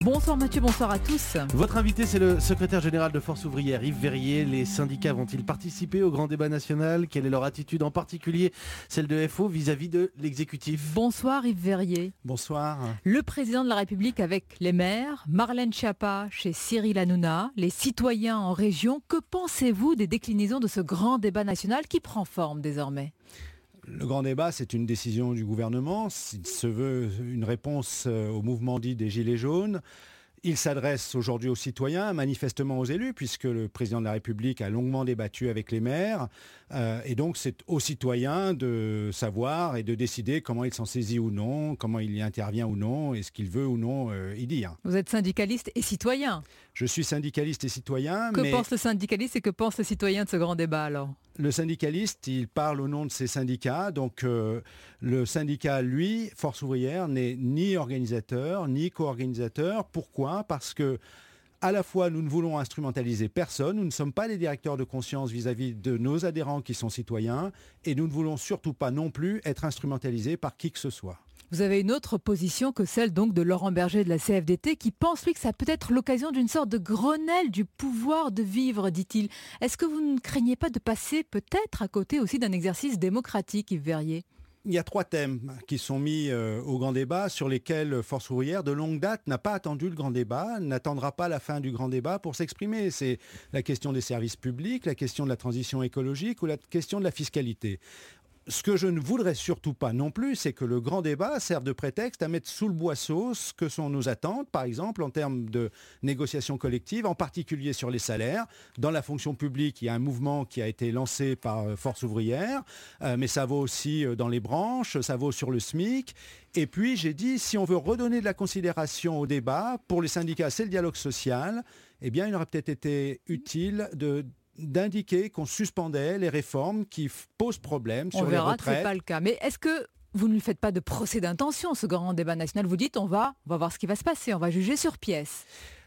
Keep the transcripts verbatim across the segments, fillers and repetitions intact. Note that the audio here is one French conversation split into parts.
Bonsoir Mathieu, bonsoir à tous. Votre invité, c'est le secrétaire général de Force ouvrière, Yves Verrier. Les syndicats vont-ils participer au grand débat national ? Quelle est leur attitude, en particulier celle de F O, vis-à-vis de l'exécutif ? Bonsoir Yves Verrier. Bonsoir. Le président de la République avec les maires, Marlène Schiappa chez Cyril Hanouna, les citoyens en région. Que pensez-vous des déclinaisons de ce grand débat national qui prend forme désormais ? Le grand débat, c'est une décision du gouvernement. Il se veut une réponse au mouvement dit des Gilets jaunes. Il s'adresse aujourd'hui aux citoyens, manifestement aux élus, puisque le président de la République a longuement débattu avec les maires. Euh, et donc, c'est aux citoyens de savoir et de décider comment il s'en saisit ou non, comment il y intervient ou non, et ce qu'il veut ou non euh, y dire. Vous êtes syndicaliste et citoyen. Je suis syndicaliste et citoyen. Que mais... pense le syndicaliste et que pense le citoyen de ce grand débat alors ? Le syndicaliste, il parle au nom de ses syndicats. Donc euh, le syndicat, lui, Force ouvrière, n'est ni organisateur, ni co-organisateur. Pourquoi ? Parce que à la fois, nous ne voulons instrumentaliser personne, nous ne sommes pas les directeurs de conscience vis-à-vis de nos adhérents qui sont citoyens, et nous ne voulons surtout pas non plus être instrumentalisés par qui que ce soit. Vous avez une autre position que celle donc de Laurent Berger de la C F D T qui pense lui que ça peut être l'occasion d'une sorte de Grenelle du pouvoir de vivre, dit-il. Est-ce que vous ne craignez pas de passer peut-être à côté aussi d'un exercice démocratique, Yves Verrier ? Il y a trois thèmes qui sont mis euh, au grand débat sur lesquels Force ouvrière, de longue date, n'a pas attendu le grand débat, n'attendra pas la fin du grand débat pour s'exprimer. C'est la question des services publics, la question de la transition écologique ou la question de la fiscalité. Ce que je ne voudrais surtout pas non plus, c'est que le grand débat serve de prétexte à mettre sous le boisseau ce que sont nos attentes, par exemple en termes de négociations collectives, en particulier sur les salaires. Dans la fonction publique, il y a un mouvement qui a été lancé par Force ouvrière, euh, mais ça vaut aussi dans les branches, ça vaut sur le SMIC. Et puis j'ai dit, si on veut redonner de la considération au débat, pour les syndicats, c'est le dialogue social, eh bien il aurait peut-être été utile de d'indiquer qu'on suspendait les réformes qui f- posent problème sur on verra les retraites. Que c'est pas le cas. Mais est-ce que vous ne lui faites pas de procès d'intention, ce grand débat national ? Vous dites, on va, on va voir ce qui va se passer, on va juger sur pièce.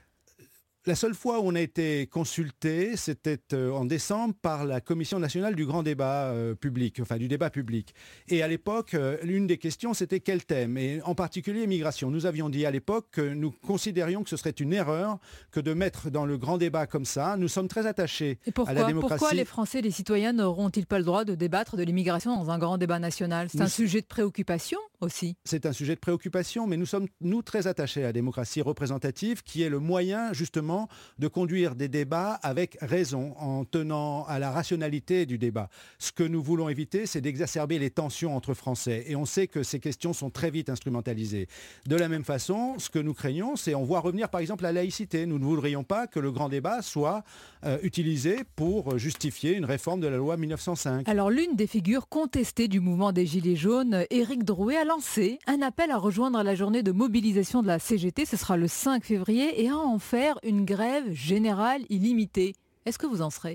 La seule fois où on a été consulté, c'était en décembre par la Commission nationale du grand débat euh, public, enfin du débat public. Et à l'époque, euh, l'une des questions, c'était quel thème ? Et en particulier, migration. Nous avions dit à l'époque que nous considérions que ce serait une erreur que de mettre dans le grand débat comme ça. Nous sommes très attachés et pourquoi, à la démocratie. Pourquoi les Français, les citoyens n'auront-ils pas le droit de débattre de l'immigration dans un grand débat national ? C'est nous, un sujet de préoccupation aussi. C'est un sujet de préoccupation, mais nous sommes, nous, très attachés à la démocratie représentative, qui est le moyen, justement, de conduire des débats avec raison, en tenant à la rationalité du débat. Ce que nous voulons éviter, c'est d'exacerber les tensions entre Français. Et on sait que ces questions sont très vite instrumentalisées. De la même façon, ce que nous craignons, c'est on voit revenir par exemple la laïcité. Nous ne voudrions pas que le grand débat soit euh, utilisé pour justifier une réforme de la loi mille neuf cent cinq. Alors l'une des figures contestées du mouvement des Gilets jaunes, Éric Drouet, a lancé un appel à rejoindre la journée de mobilisation de la C G T. Ce sera le cinq février et à en faire une grève générale illimitée. Est-ce que vous en serez ?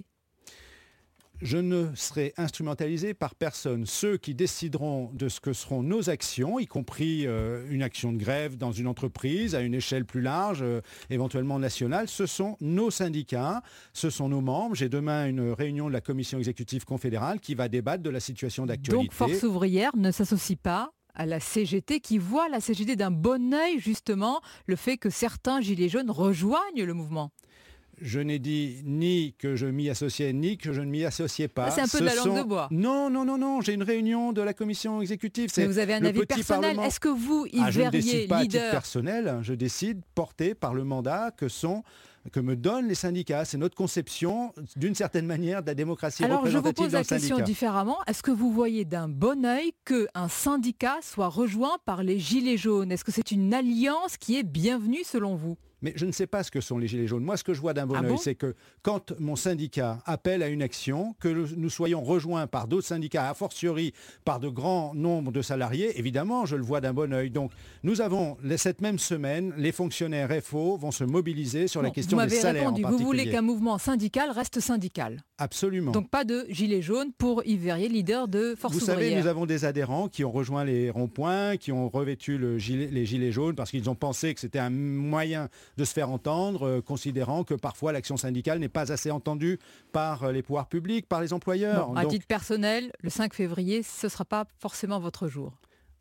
Je ne serai instrumentalisé par personne. Ceux qui décideront de ce que seront nos actions, y compris euh, une action de grève dans une entreprise à une échelle plus large, euh, éventuellement nationale, ce sont nos syndicats, ce sont nos membres. J'ai demain une réunion de la commission exécutive confédérale qui va débattre de la situation d'actualité. Donc Force ouvrière ne s'associe pas à la C G T, qui voit la C G T d'un bon œil, justement, le fait que certains gilets jaunes rejoignent le mouvement. Je n'ai dit ni que je m'y associais, ni que je ne m'y associais pas. C'est un peu Ce de la langue sont... de bois. Non, non, non, non. J'ai une réunion de la commission exécutive. C'est Mais vous avez un avis personnel. Parlement. Est-ce que vous, Yves ah, je Verrier, ne décide pas leader... à titre personnel, je décide porté par le mandat que sont... que me donnent les syndicats. C'est notre conception, d'une certaine manière, de la démocratie Alors, représentative dans le syndicat. Alors, je vous pose la question différemment. Est-ce que vous voyez d'un bon œil qu'un syndicat soit rejoint par les Gilets jaunes ? Est-ce que c'est une alliance qui est bienvenue selon vous ? Mais je ne sais pas ce que sont les Gilets jaunes. Moi, ce que je vois d'un bon ah œil, bon c'est que quand mon syndicat appelle à une action, que nous soyons rejoints par d'autres syndicats, a fortiori par de grands nombres de salariés, évidemment, je le vois d'un bon œil. Donc, nous avons, cette même semaine, les fonctionnaires F O vont se mobiliser sur bon, la question des salaires répondu. en particulier. Vous voulez qu'un mouvement syndical reste syndical ? Absolument. Donc, pas de Gilets jaunes pour Yves Verrier, leader de Force Vous ouvrière. savez, nous avons des adhérents qui ont rejoint les ronds-points, qui ont revêtu le gilet, les Gilets jaunes parce qu'ils ont pensé que c'était un moyen de se faire entendre, Euh, considérant que parfois l'action syndicale n'est pas assez entendue par euh, les pouvoirs publics, par les employeurs. Bon, à Donc, titre personnel, le cinq février, ce ne sera pas forcément votre jour.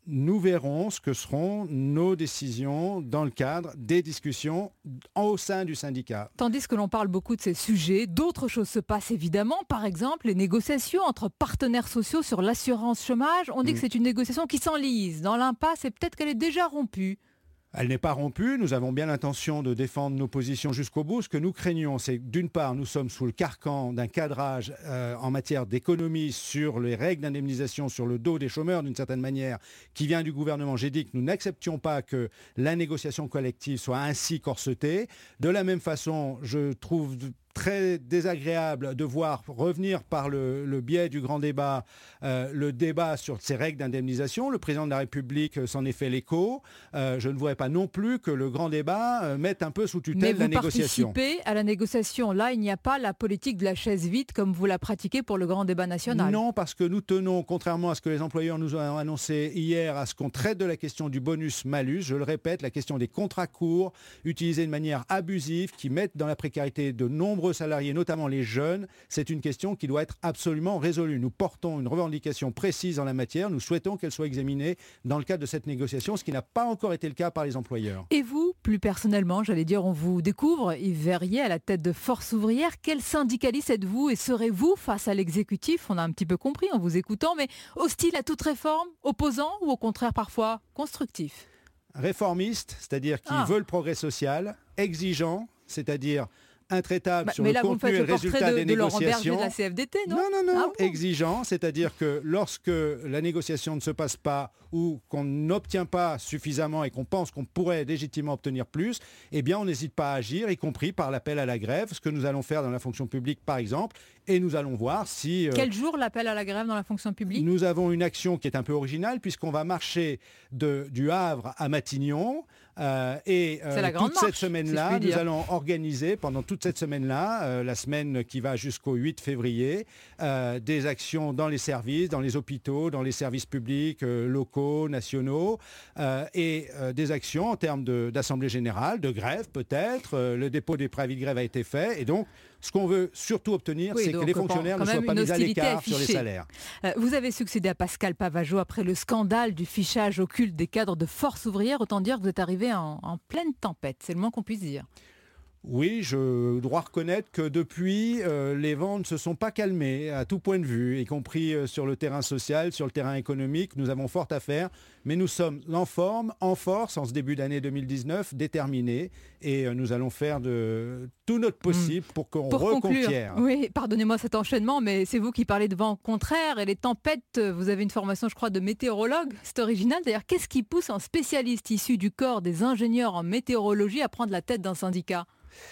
nous verrons ce que seront nos décisions dans le cadre des discussions au sein du syndicat. Tandis que l'on parle beaucoup de ces sujets, d'autres choses se passent évidemment. Par exemple, les négociations entre partenaires sociaux sur l'assurance chômage. On dit mmh. que c'est une négociation qui s'enlise dans l'impasse et peut-être qu'elle est déjà rompue. Elle n'est pas rompue, nous avons bien l'intention de défendre nos positions jusqu'au bout. Ce que nous craignons, c'est que d'une part, nous sommes sous le carcan d'un cadrage euh, en matière d'économie sur les règles d'indemnisation sur le dos des chômeurs, d'une certaine manière, qui vient du gouvernement. J'ai dit que nous n'acceptions pas que la négociation collective soit ainsi corsetée. De la même façon, je trouve très désagréable de voir revenir par le, le biais du grand débat euh, le débat sur ces règles d'indemnisation. Le président de la République s'en est fait l'écho. Euh, je ne voudrais pas non plus que le grand débat euh, mette un peu sous tutelle la négociation. Mais vous participez à la négociation. Là, il n'y a pas la politique de la chaise vide comme vous la pratiquez pour le grand débat national. Non, parce que nous tenons, contrairement à ce que les employeurs nous ont annoncé hier, à ce qu'on traite de la question du bonus-malus. Je le répète, la question des contrats courts utilisés de manière abusive qui mettent dans la précarité de nombreux salariés, notamment les jeunes, c'est une question qui doit être absolument résolue. Nous portons une revendication précise en la matière. Nous souhaitons qu'elle soit examinée dans le cadre de cette négociation, ce qui n'a pas encore été le cas par les employeurs. Et vous, plus personnellement, j'allais dire, on vous découvre, Yves Verrier, à la tête de Force ouvrière. Quel syndicaliste êtes-vous et serez-vous face à l'exécutif? On a un petit peu compris en vous écoutant, mais hostile à toute réforme, opposant ou au contraire parfois constructif? Réformiste, c'est-à-dire qui ah. veut le progrès social, exigeant, c'est-à-dire intraitable bah, sur le là, contenu et le résultat de, des de négociations. De la C F D T, non, non, non, non, ah, bon. Exigeant, c'est-à-dire que lorsque la négociation ne se passe pas ou qu'on n'obtient pas suffisamment et qu'on pense qu'on pourrait légitimement obtenir plus, eh bien on n'hésite pas à agir, y compris par l'appel à la grève, ce que nous allons faire dans la fonction publique par exemple, et nous allons voir si... Euh, Quel jour l'appel à la grève dans la fonction publique? Nous avons une action qui est un peu originale puisqu'on va marcher de, du Havre à Matignon. Euh, et euh, toute cette semaine-là, si nous allons organiser pendant toute cette semaine-là, euh, la semaine qui va jusqu'au huit février, euh, des actions dans les services, dans les hôpitaux, dans les services publics euh, locaux, nationaux, euh, et euh, des actions en termes de, d'assemblée générale, de grève peut-être. Euh, le dépôt des préavis de grève a été fait, et donc ce qu'on veut surtout obtenir, oui, c'est que les fonctionnaires ne soient pas mis à l'écart affichée. Sur les salaires. Euh, vous avez succédé à Pascal Pavageau après le scandale du fichage occulte des cadres de Force ouvrière. Autant dire que vous êtes arrivé en, en pleine tempête, c'est le moins qu'on puisse dire. Oui, je dois reconnaître que depuis, euh, les vents ne se sont pas calmés à tout point de vue, y compris euh, sur le terrain social, sur le terrain économique. Nous avons fort à faire, mais nous sommes en forme, en force, en ce début d'année deux mille dix-neuf, déterminés, et euh, nous allons faire de tout notre possible mmh. pour qu'on pour reconquiert. Conclure, oui, pardonnez-moi cet enchaînement, mais c'est vous qui parlez de vent contraire et les tempêtes. Vous avez une formation, je crois, de météorologue. C'est original. D'ailleurs, qu'est-ce qui pousse un spécialiste issu du corps des ingénieurs en météorologie à prendre la tête d'un syndicat?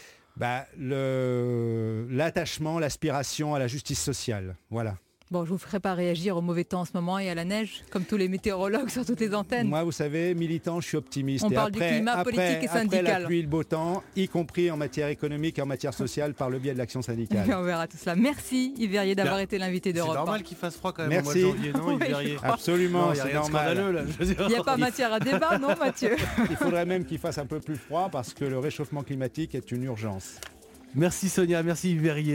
Bah, le, l'attachement, l'aspiration à la justice sociale. Voilà. Bon, je ne vous ferai pas réagir au mauvais temps en ce moment et à la neige, comme tous les météorologues sur toutes les antennes. Moi, vous savez, militant, je suis optimiste. On et parle après, du climat après, politique et syndical. Après la pluie et le beau temps, y compris en matière économique et en matière sociale, par le biais de l'action syndicale. Et on verra tout cela. Merci Yves Verrier d'avoir Là, été l'invité d'Europe. C'est normal qu'il fasse froid quand même Merci. au mois de janvier, non, Yves oui, Verrier? Absolument, non, c'est normal. Il n'y a pas matière à débat, non Mathieu? Il faudrait même qu'il fasse un peu plus froid parce que le réchauffement climatique est une urgence. Merci Sonia, merci Yves Verrier.